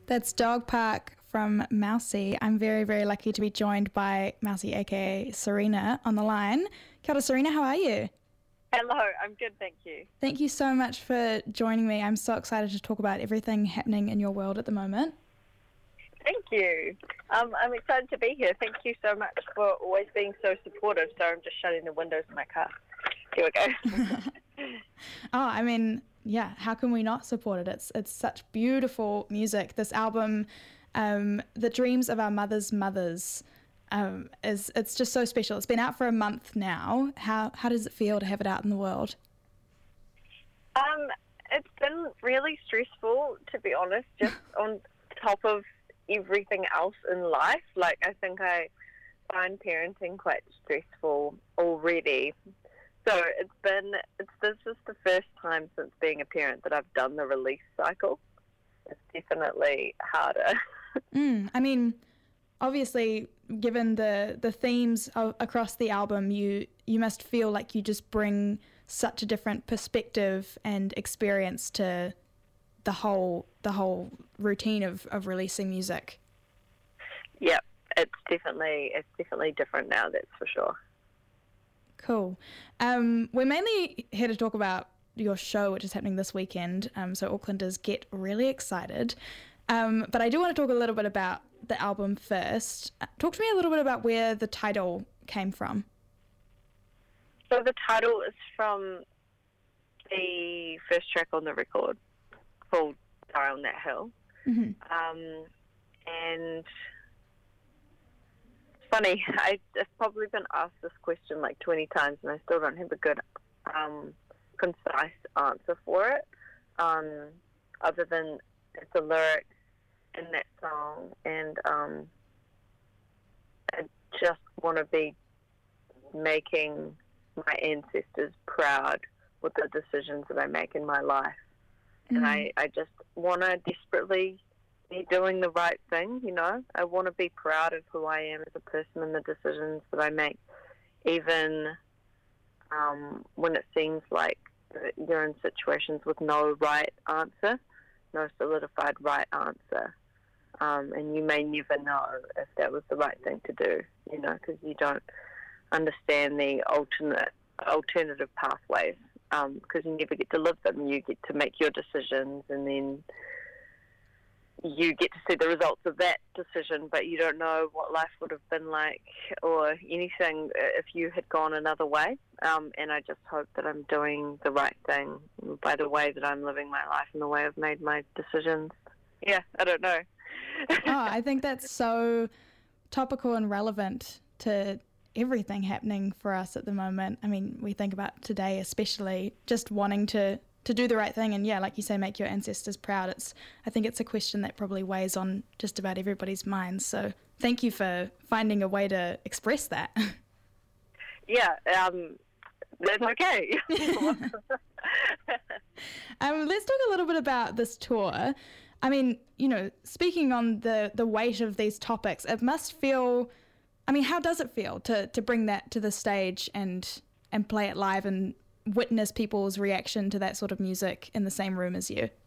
That's Dog Park from Mousy. I'm very, very lucky to be joined by Mousy, aka Serena, on the line. Kia ora, Serena, how are you? Hello, I'm good, thank you. Thank you so much for joining me. I'm so excited to talk about everything happening in your world at the moment. Thank you. I'm excited to be here. Thank you so much for always being so supportive. So I'm just shutting the windows in my car. Here we go. How can we not support it? It's such beautiful music. This album, The Dreams of Our Mothers' Mothers, it's just so special. It's been out for a month now. How does it feel to have it out in the world? It's been really stressful, to be honest, just on top of everything else in life. Like, I think I find parenting quite stressful already. So this is the first time since being a parent that I've done the release cycle. It's definitely harder. Obviously, given the themes across the album, you must feel like you just bring such a different perspective and experience to the whole routine of releasing music. Yep, it's definitely different now, that's for sure. Cool. We're mainly here to talk about your show, which is happening this weekend, so Aucklanders get really excited. But I do want to talk a little bit about the album first. Talk to me a little bit about where the title came from. So the title is from the first track on the record, called Die on That Hill. Mm-hmm. And it's funny, I've probably been asked this question like 20 times and I still don't have a good, concise answer for it, other than it's a lyric in that song, and I just want to be making my ancestors proud with the decisions that I make in my life. And I just want to desperately be doing the right thing, you know. I want to be proud of who I am as a person and the decisions that I make, even when it seems like you're in situations with no right answer, no solidified right answer. And you may never know if that was the right thing to do, you know, because you don't understand the alternative pathways, because you never get to live them. You get to make your decisions, and then you get to see the results of that decision, but you don't know what life would have been like or anything if you had gone another way. And I just hope that I'm doing the right thing by the way that I'm living my life and the way I've made my decisions. Yeah, I don't know. I think that's so topical and relevant to everything happening for us at the moment. I mean, we think about today especially, just wanting to do the right thing and, yeah, like you say, make your ancestors proud. I think it's a question that probably weighs on just about everybody's minds. So thank you for finding a way to express that. Yeah, that's okay. Let's talk a little bit about this tour. I mean, you know, speaking on the weight of these topics, it must feel, I mean, how does it feel to bring that to the stage and play it live and witness people's reaction to that sort of music in the same room as you?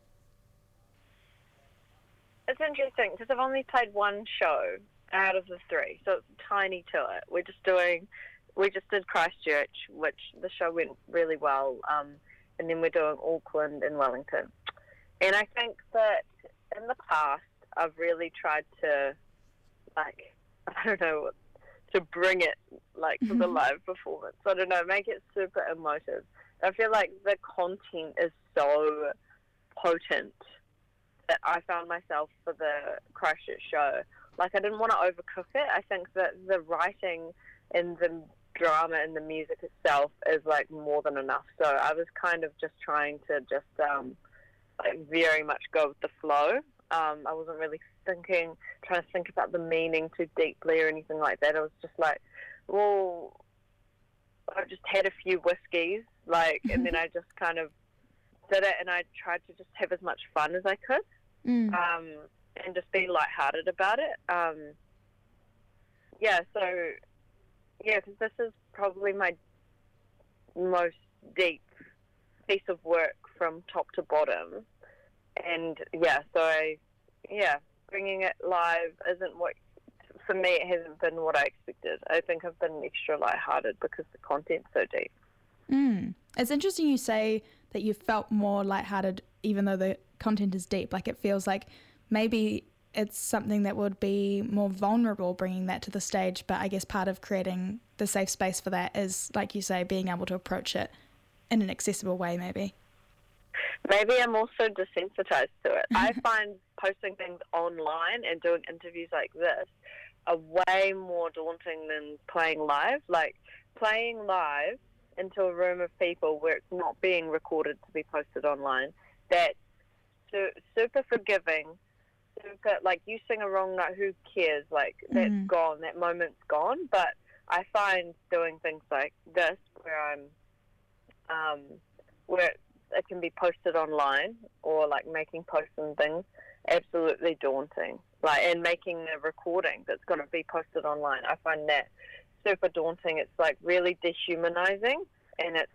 It's interesting because I've only played one show out of the three, so it's a tiny tour. We just did Christchurch, which the show went really well, and then we're doing Auckland and Wellington. And I think that in the past, I've really tried to, like, I don't know, to bring it, like, to the live performance. I don't know, make it super emotive. I feel like the content is so potent that I found myself for the Christchurch show. Like, I didn't want to overcook it. I think that the writing and the drama and the music itself is, like, more than enough. So I was kind of just trying to like, very much go with the flow. I wasn't really trying to think about the meaning too deeply or anything like that. I was just like, well, I just had a few whiskeys, like, and then I just kind of did it, and I tried to just have as much fun as I could, and just be lighthearted about it. Because this is probably my most deep piece of work from top to bottom. And bringing it live isn't what, for me, it hasn't been what I expected. I think I've been extra lighthearted because the content's so deep. It's interesting you say that you felt more lighthearted even though the content is deep. Like, it feels like maybe it's something that would be more vulnerable bringing that to the stage, but I guess part of creating the safe space for that is, like you say, being able to approach it in an accessible way, maybe. Maybe I'm also desensitized to it. I find posting things online and doing interviews like this are way more daunting than playing live. Like, playing live into a room of people where it's not being recorded to be posted online, that's super forgiving. Super, like, you sing a wrong note, who cares? Like, that's gone, that moment's gone. But I find doing things like this, where where it can be posted online, or like making posts and things, absolutely daunting. Like, and making the recording that's going to be posted online, I find that super daunting. It's like really dehumanizing, and it's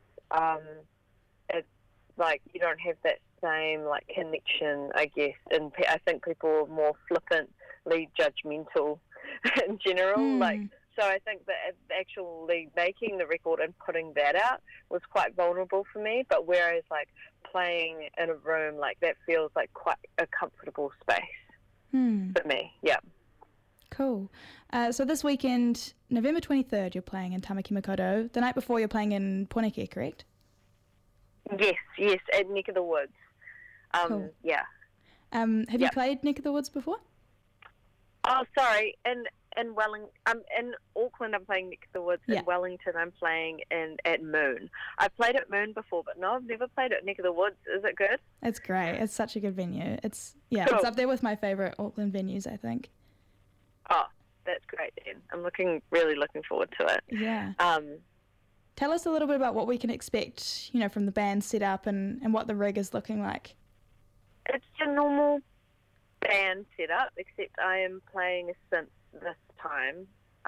like you don't have that same like connection, I guess. And I think people are more flippantly judgmental in general. Like, so I think that actually making the record and putting that out was quite vulnerable for me. But whereas like playing in a room, like that feels like quite a comfortable space for me. Yeah. Cool. So this weekend, November 23rd, you're playing in Tamaki Makaurau. The night before, you're playing in Poneke, correct? Yes, at Neck of the Woods. Cool. Yeah. Have you played Neck of the Woods before? Oh, sorry. In Auckland, I'm playing Neck of the Woods. Yeah. In Wellington, I'm playing at Moon. I've played at Moon before, but no, I've never played at Neck of the Woods. Is it good? It's great. It's such a good venue. It's Cool. It's up there with my favourite Auckland venues, I think. Oh, that's great then. I'm really looking forward to it. Yeah. Tell us a little bit about what we can expect, from the band setup and what the rig is looking like. It's a normal band setup, except I am playing a synth this time.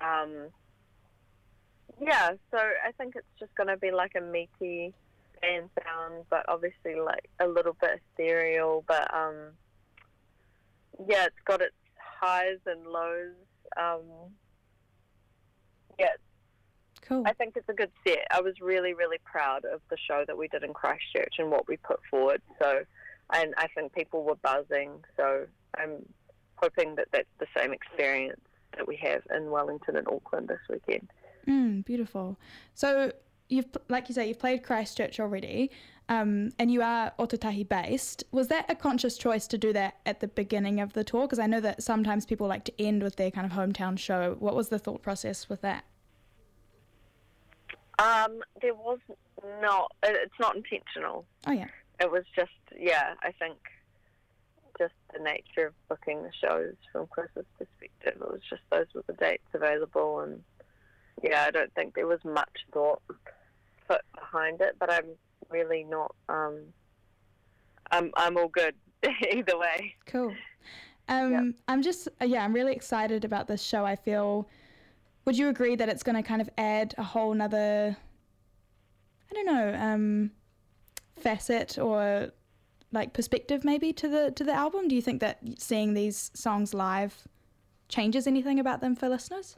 So I think it's just going to be like a meaty band sound, but obviously like a little bit ethereal. But it's got its highs and lows. Cool. I think it's a good set. I was really, really proud of the show that we did in Christchurch and what we put forward. So, and I think people were buzzing. So I'm hoping that that's the same experience that we have in Wellington and Auckland this weekend. Beautiful. So like you say, you've played Christchurch already, and you are Ōtautahi based. Was that a conscious choice to do that at the beginning of the tour? Because I know that sometimes people like to end with their kind of hometown show. What was the thought process with that? There was not. It's not intentional. Oh yeah. It was just, I think just the nature of booking the shows from Chris's perspective. It was just those were the dates available, and I don't think there was much thought put behind it. But I'm really not. I'm all good either way. Cool. I'm really excited about this show. I feel. Would you agree that it's going to kind of add a whole nother, facet or like perspective maybe to the album? Do you think that seeing these songs live changes anything about them for listeners?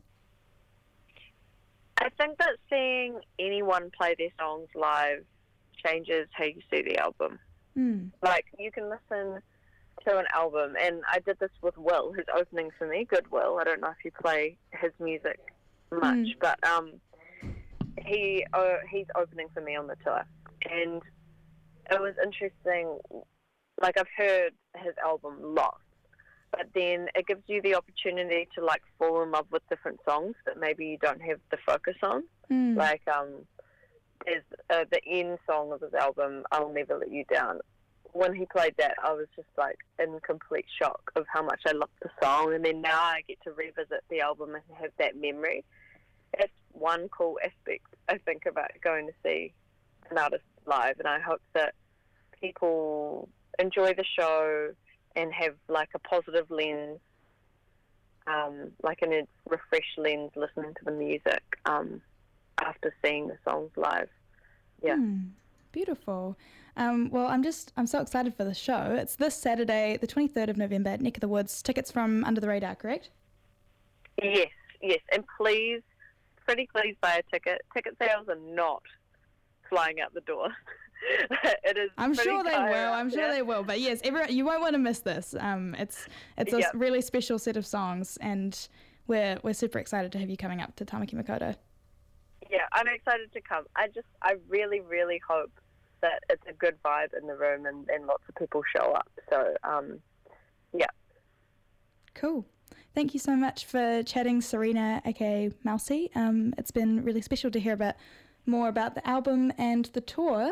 I think that seeing anyone play their songs live changes how you see the album. Like, you can listen to an album, and I did this with Will, who's opening for me, Good Will. I don't know if you play his music much, but he's opening for me on the tour, and it was interesting. Like, I've heard his album lots, but then it gives you the opportunity to like fall in love with different songs that maybe you don't have the focus on. Like there's the end song of his album, I'll Never Let You Down. When he played that, I was just like in complete shock of how much I loved the song, and then now I get to revisit the album and have that memory. It's one cool aspect, I think, about going to see an artist live, and I hope that people enjoy the show and have like a positive lens, like a refreshed lens listening to the music after seeing the songs live. beautiful. Well, I'm so excited for the show. It's this Saturday, the 23rd of November at Neck of the Woods. Tickets from Under the Radar, correct? Yes. And please buy a ticket. Ticket sales are not flying out the door. It is. I'm sure they will. But yes, everyone, you won't want to miss this. It's a really special set of songs, and we're super excited to have you coming up to Tamaki Makaurau. Yeah, I'm excited to come. I really, really hope that it's a good vibe in the room and lots of people show up. So, yeah. Cool. Thank you so much for chatting, Serena, aka Mousy. It's been really special to hear more about the album and the tour.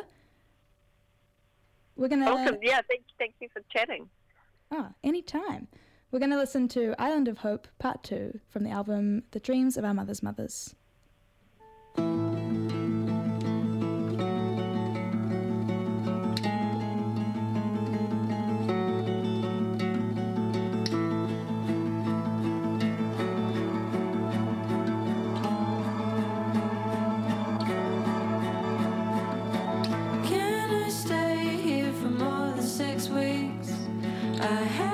We're gonna. Awesome. Yeah. Thank you for chatting. Anytime. We're gonna listen to Island of Hope Part 2 from the album The Dreams of Our Mothers' Mothers. Can I stay here for more than 6 weeks? I